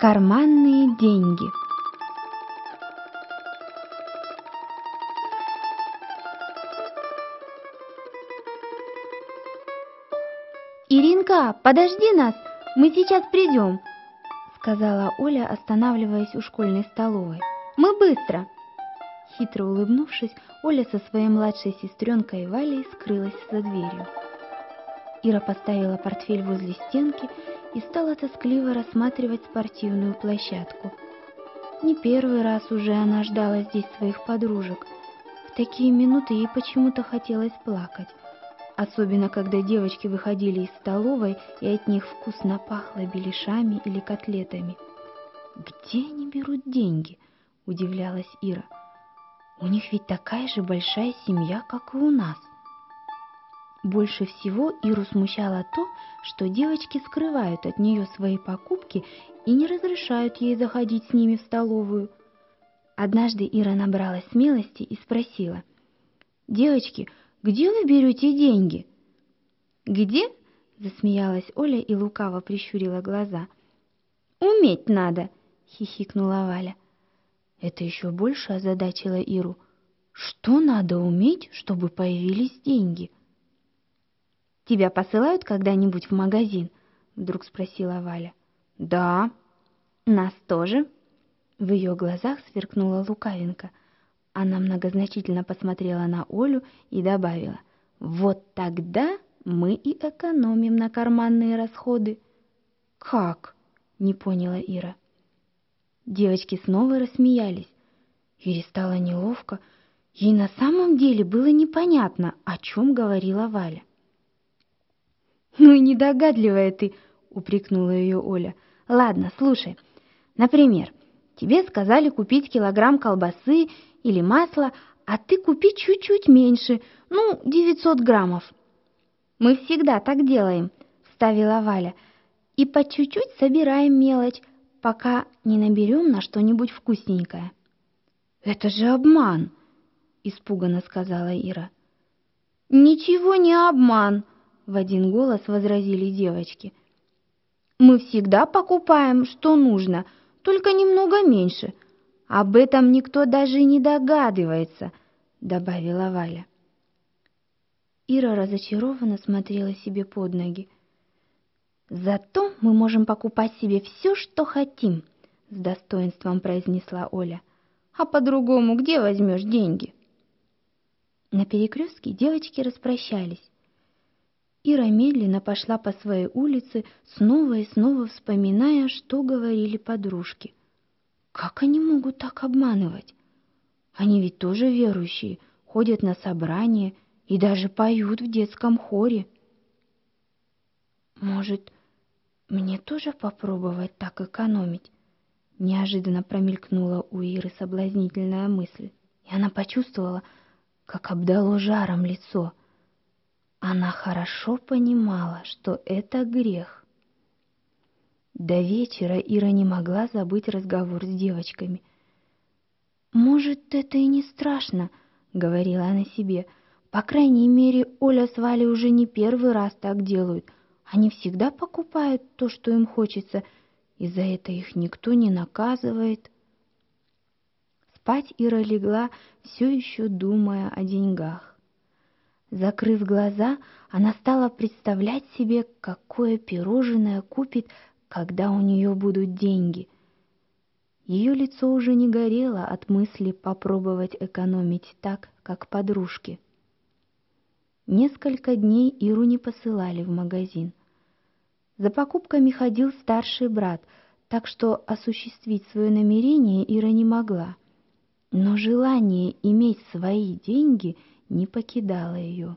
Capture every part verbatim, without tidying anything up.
Карманные деньги. «Иринка, подожди нас, мы сейчас придем», — сказала Оля, останавливаясь у школьной столовой. «Мы быстро». Хитро улыбнувшись, Оля со своей младшей сестренкой Валей скрылась за дверью. Ира поставила портфель возле стенки и стала тоскливо рассматривать спортивную площадку. Не первый раз уже она ждала здесь своих подружек. В такие минуты ей почему-то хотелось плакать, особенно когда девочки выходили из столовой и от них вкусно пахло беляшами или котлетами. «Где они берут деньги?» – удивлялась Ира. «У них ведь такая же большая семья, как и у нас». Больше всего Иру смущало то, что девочки скрывают от нее свои покупки и не разрешают ей заходить с ними в столовую. Однажды Ира набралась смелости и спросила: «Девочки, где вы берете деньги?» «Где?» — засмеялась Оля и лукаво прищурила глаза. «Уметь надо!» — хихикнула Валя. Это еще больше озадачило Иру. Что надо уметь, чтобы появились деньги? «Тебя посылают когда-нибудь в магазин?» — вдруг спросила Валя. «Да». «Нас тоже?» В ее глазах сверкнула лукавинка. Она многозначительно посмотрела на Олю и добавила: «Вот тогда мы и экономим на карманные расходы». «Как?» — не поняла Ира. Девочки снова рассмеялись. Ире стало неловко. Ей на самом деле было непонятно, о чем говорила Валя. «Ну и недогадливая ты!» — упрекнула ее Оля. «Ладно, слушай. Например, тебе сказали купить килограмм колбасы или масла, а ты купи чуть-чуть меньше, ну, девятьсот граммов». «Мы всегда так делаем», — вставила Валя, «и по чуть-чуть собираем мелочь, пока не наберем на что-нибудь вкусненькое». «Это же обман», — испуганно сказала Ира. «Ничего не обман», — в один голос возразили девочки. «Мы всегда покупаем, что нужно, только немного меньше. Об этом никто даже и не догадывается», — добавила Валя. Ира разочарованно смотрела себе под ноги. «Зато мы можем покупать себе все, что хотим», — с достоинством произнесла Оля. «А по-другому где возьмешь деньги?» На перекрестке девочки распрощались. Ира медленно пошла по своей улице, снова и снова вспоминая, что говорили подружки. Как они могут так обманывать? Они ведь тоже верующие, ходят на собрания и даже поют в детском хоре. Может, мне тоже попробовать так экономить? Неожиданно промелькнула у Иры соблазнительная мысль, и она почувствовала, как обдало жаром лицо. Она хорошо понимала, что это грех. До вечера Ира не могла забыть разговор с девочками. «Может, это и не страшно», — говорила она себе. «По крайней мере, Оля с Валей уже не первый раз так делают. Они всегда покупают то, что им хочется, и за это их никто не наказывает». Спать Ира легла, все еще думая о деньгах. Закрыв глаза, она стала представлять себе, какое пирожное купит, когда у нее будут деньги. Ее лицо уже не горело от мысли попробовать экономить так, как подружки. Несколько дней Иру не посылали в магазин. За покупками ходил старший брат, так что осуществить свое намерение Ира не могла. Но желание иметь свои деньги не покидало ее.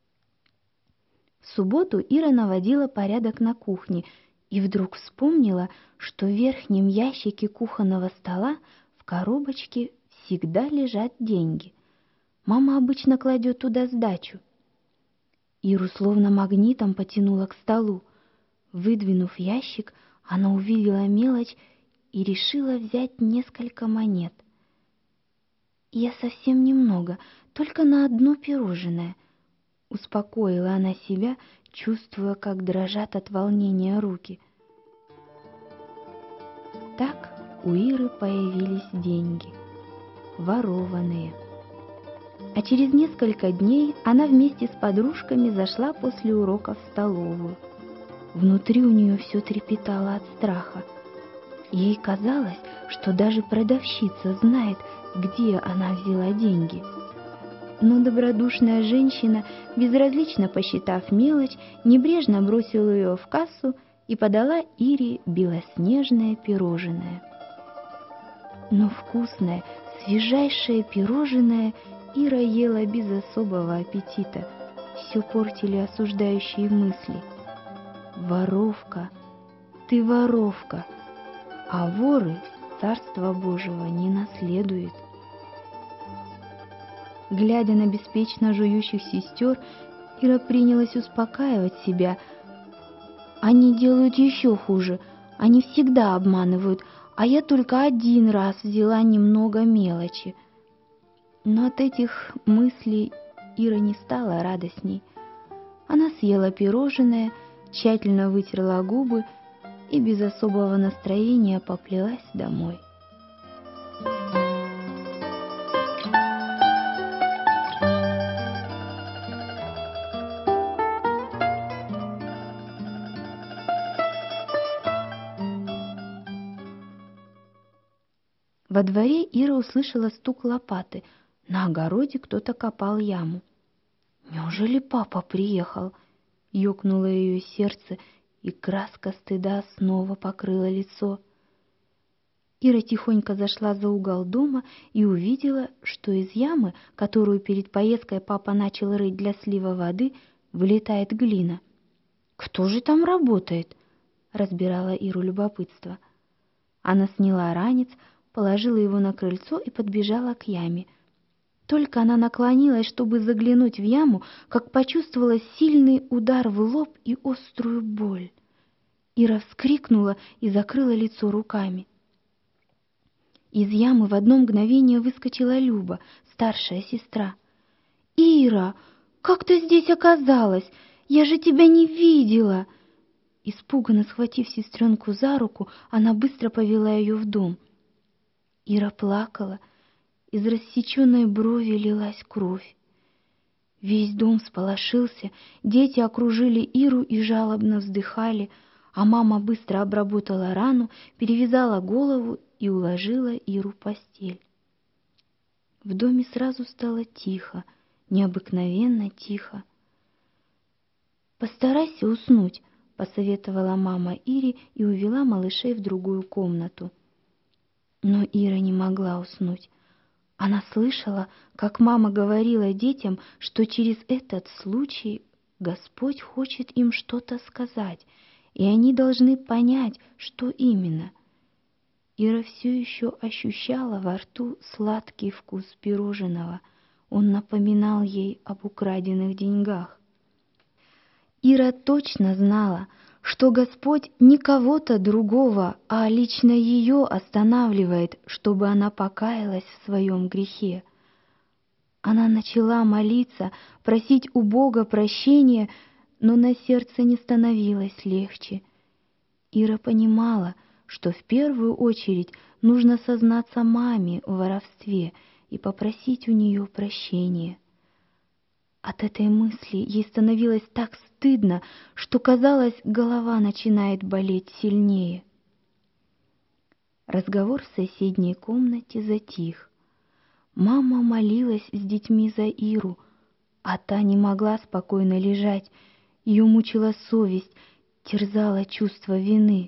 В субботу Ира наводила порядок на кухне и вдруг вспомнила, что в верхнем ящике кухонного стола в коробочке всегда лежат деньги. Мама обычно кладет туда сдачу. Иру словно магнитом потянуло к столу. Выдвинув ящик, она увидела мелочь и решила взять несколько монет. «Я совсем немного, только на одно пирожное», — успокоила она себя, чувствуя, как дрожат от волнения руки. Так у Иры появились деньги, ворованные. А через несколько дней она вместе с подружками зашла после урока в столовую. Внутри у нее все трепетало от страха. Ей казалось, что даже продавщица знает, где она взяла деньги. Но добродушная женщина, безразлично посчитав мелочь, небрежно бросила ее в кассу и подала Ире белоснежное пирожное. Но вкусное, свежайшее пирожное Ира ела без особого аппетита. Все портили осуждающие мысли. «Воровка, ты воровка, а воры Царства Божьего не наследуют». Глядя на беспечно жующих сестер, Ира принялась успокаивать себя. «Они делают еще хуже, они всегда обманывают, а я только один раз взяла немного мелочи». Но от этих мыслей Ира не стала радостней. Она съела пирожное, тщательно вытерла губы и без особого настроения поплелась домой. Во дворе Ира услышала стук лопаты. На огороде кто-то копал яму. «Неужели папа приехал?» — ёкнуло ее сердце, и краска стыда снова покрыла лицо. Ира тихонько зашла за угол дома и увидела, что из ямы, которую перед поездкой папа начал рыть для слива воды, вылетает глина. «Кто же там работает?» — разбирала Иру любопытство. Она сняла ранец, положила его на крыльцо и подбежала к яме. Только она наклонилась, чтобы заглянуть в яму, как почувствовала сильный удар в лоб и острую боль. Ира вскрикнула и закрыла лицо руками. Из ямы в одно мгновение выскочила Люба, старшая сестра. «Ира, как ты здесь оказалась? Я же тебя не видела!» Испуганно схватив сестренку за руку, она быстро повела ее в дом. Ира плакала. Из рассеченной брови лилась кровь. Весь дом всполошился, дети окружили Иру и жалобно вздыхали, а мама быстро обработала рану, перевязала голову и уложила Иру в постель. В доме сразу стало тихо, необыкновенно тихо. «Постарайся уснуть», — посоветовала мама Ире и увела малышей в другую комнату. Но Ира не могла уснуть. Она слышала, как мама говорила детям, что через этот случай Господь хочет им что-то сказать, и они должны понять, что именно. Ира все еще ощущала во рту сладкий вкус пирожного. Он напоминал ей об украденных деньгах. Ира точно знала, что Господь не кого-то другого, а лично ее останавливает, чтобы она покаялась в своем грехе. Она начала молиться, просить у Бога прощения, но на сердце не становилось легче. Ира понимала, что в первую очередь нужно сознаться маме в воровстве и попросить у нее прощения. От этой мысли ей становилось так стыдно, что, казалось, голова начинает болеть сильнее. Разговор в соседней комнате затих. Мама молилась с детьми за Иру, а та не могла спокойно лежать. Ее мучила совесть, терзало чувство вины.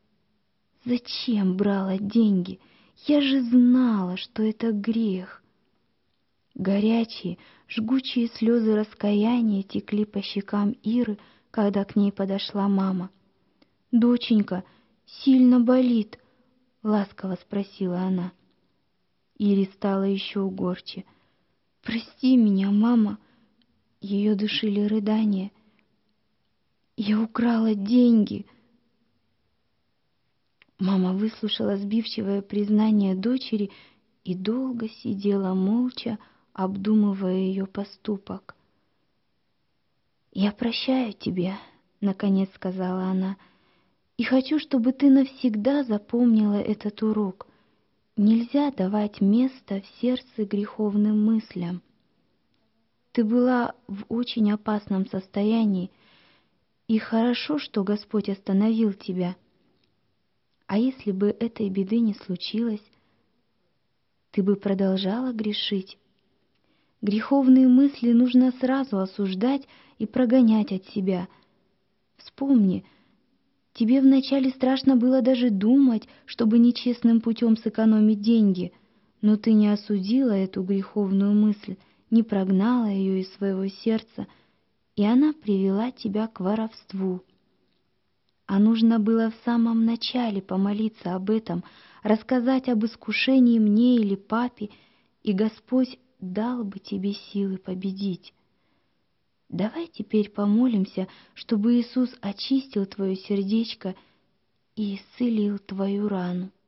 «Зачем брала деньги? Я же знала, что это грех». Горячие, жгучие слезы раскаяния текли по щекам Иры, когда к ней подошла мама. «Доченька, сильно болит?» — ласково спросила она. Ире стало еще горче. «Прости меня, мама!» Ее душили рыдания. «Я украла деньги!» Мама выслушала сбивчивое признание дочери и долго сидела молча, обдумывая ее поступок. «Я прощаю тебя», — наконец сказала она. И хочу, чтобы ты навсегда запомнила этот урок. Нельзя давать место в сердце греховным мыслям. Ты была в очень опасном состоянии, и хорошо, что Господь остановил тебя. А если бы этой беды не случилось, ты бы продолжала грешить. Греховные мысли нужно сразу осуждать и прогонять от себя. Вспомни, тебе вначале страшно было даже думать, чтобы нечестным путем сэкономить деньги, но ты не осудила эту греховную мысль, не прогнала ее из своего сердца, и она привела тебя к воровству. А нужно было в самом начале помолиться об этом, рассказать об искушении мне или папе, и Господь дал бы тебе силы победить. Давай теперь помолимся, чтобы Иисус очистил твое сердечко и исцелил твою рану.